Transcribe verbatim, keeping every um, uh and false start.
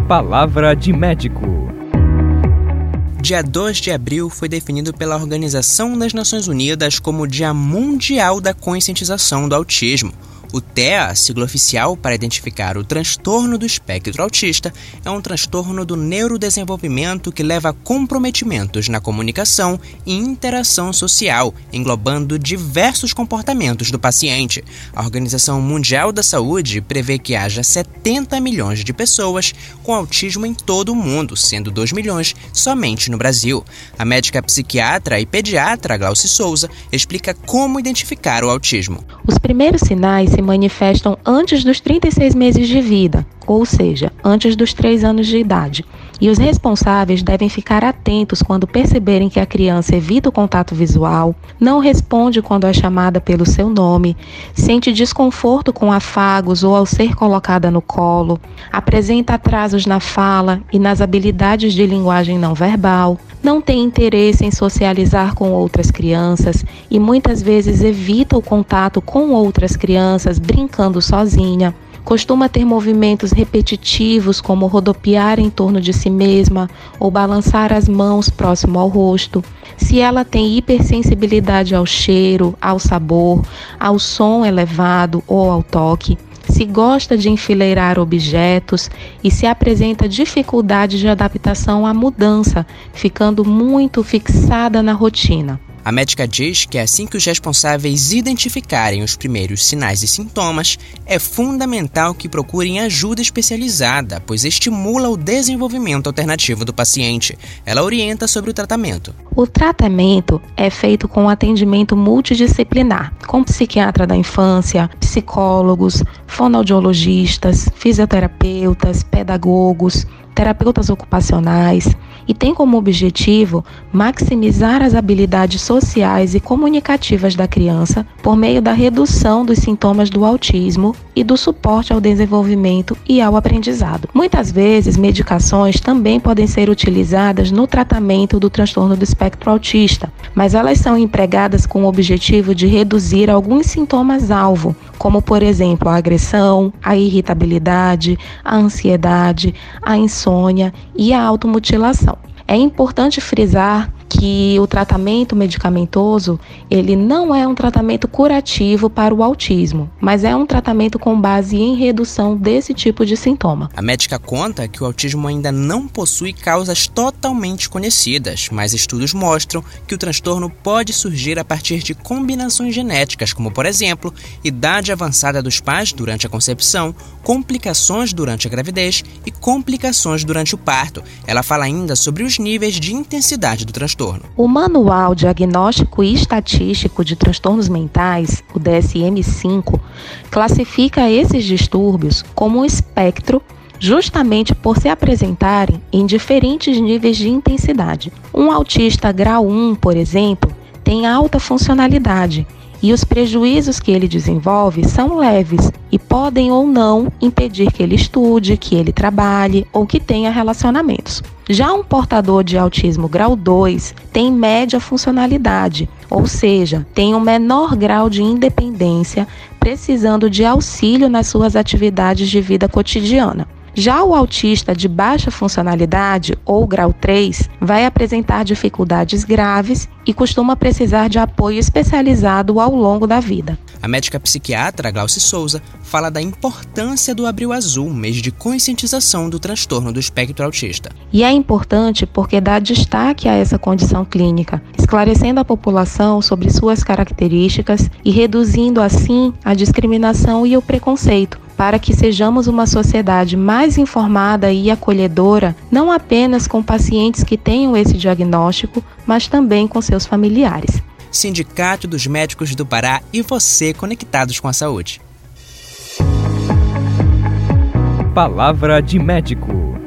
Palavra de médico. Dia dois de abril foi definido pela Organização das Nações Unidas como Dia Mundial da Conscientização do Autismo. O T E A, sigla oficial para identificar o transtorno do espectro autista, é um transtorno do neurodesenvolvimento que leva a comprometimentos na comunicação e interação social, englobando diversos comportamentos do paciente. A Organização Mundial da Saúde prevê que haja setenta milhões de pessoas com autismo em todo o mundo, sendo dois milhões somente no Brasil. A médica psiquiatra e pediatra Glauci Souza explica como identificar o autismo. Os primeiros sinais se manifestam antes dos trinta e seis meses de vida, ou seja, antes dos três anos de idade. E os responsáveis devem ficar atentos quando perceberem que a criança evita o contato visual, não responde quando é chamada pelo seu nome, sente desconforto com afagos ou ao ser colocada no colo, apresenta atrasos na fala e nas habilidades de linguagem não verbal, não tem interesse em socializar com outras crianças e muitas vezes evita o contato com outras crianças brincando sozinha. Costuma ter movimentos repetitivos, como rodopiar em torno de si mesma ou balançar as mãos próximo ao rosto. Se ela tem hipersensibilidade ao cheiro, ao sabor, ao som elevado ou ao toque, se gosta de enfileirar objetos e se apresenta dificuldade de adaptação à mudança, ficando muito fixada na rotina. A médica diz que assim que os responsáveis identificarem os primeiros sinais e sintomas, é fundamental que procurem ajuda especializada, pois estimula o desenvolvimento alternativo do paciente. Ela orienta sobre o tratamento. O tratamento é feito com atendimento multidisciplinar, com psiquiatra da infância, psicólogos, fonoaudiologistas, fisioterapeutas, pedagogos, terapeutas ocupacionais, e tem como objetivo maximizar as habilidades sociais e comunicativas da criança por meio da redução dos sintomas do autismo e do suporte ao desenvolvimento e ao aprendizado. Muitas vezes, medicações também podem ser utilizadas no tratamento do transtorno do espectro autista, mas elas são empregadas com o objetivo de reduzir alguns sintomas-alvo, como, por exemplo, a agressão, a irritabilidade, a ansiedade, a insônia e a automutilação. É importante frisar que o tratamento medicamentoso, ele não é um tratamento curativo para o autismo, mas é um tratamento com base em redução desse tipo de sintoma. A médica conta que o autismo ainda não possui causas totalmente conhecidas, mas estudos mostram que o transtorno pode surgir a partir de combinações genéticas, como, por exemplo, idade avançada dos pais durante a concepção, complicações durante a gravidez e complicações durante o parto. Ela fala ainda sobre os níveis de intensidade do transtorno. O Manual Diagnóstico e Estatístico de Transtornos Mentais, o D S M cinco, classifica esses distúrbios como um espectro justamente por se apresentarem em diferentes níveis de intensidade. Um autista grau um, por exemplo, tem alta funcionalidade e os prejuízos que ele desenvolve são leves e podem ou não impedir que ele estude, que ele trabalhe ou que tenha relacionamentos. Já um portador de autismo grau dois tem média funcionalidade, ou seja, tem um menor grau de independência, precisando de auxílio nas suas atividades de vida cotidiana. Já o autista de baixa funcionalidade, ou grau três, vai apresentar dificuldades graves e costuma precisar de apoio especializado ao longo da vida. A médica psiquiatra Glauci Souza fala da importância do Abril Azul, mês de conscientização do transtorno do espectro autista. E é importante porque dá destaque a essa condição clínica, esclarecendo a população sobre suas características e reduzindo assim a discriminação e o preconceito, para que sejamos uma sociedade mais informada e acolhedora, não apenas com pacientes que tenham esse diagnóstico, mas também com seus familiares. Sindicato dos Médicos do Pará e você conectados com a saúde. Palavra de médico.